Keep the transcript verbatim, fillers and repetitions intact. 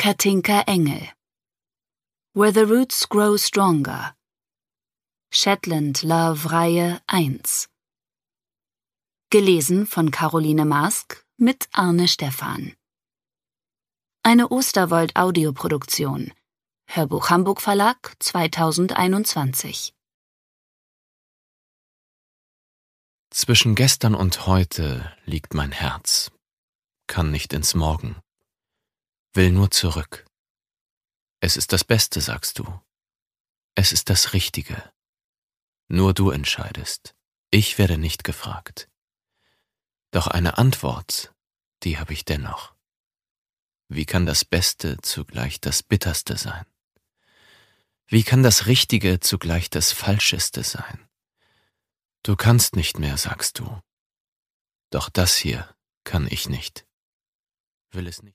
Katinka Engel. Where the Roots Grow Stronger. Shetland Love Reihe eins. Gelesen von Caroline Maask mit Arne Stephan. Eine Osterwold-Audioproduktion. Hörbuch Hamburg Verlag zweitausendeinundzwanzig. Zwischen gestern und heute liegt mein Herz, kann nicht ins Morgen, will nur zurück. Es ist das Beste, sagst du. Es ist das Richtige. Nur du entscheidest. Ich werde nicht gefragt. Doch eine Antwort, die habe ich dennoch. Wie kann das Beste zugleich das Bitterste sein? Wie kann das Richtige zugleich das Falscheste sein? Du kannst nicht mehr, sagst du. Doch das hier kann ich nicht. Will es nicht.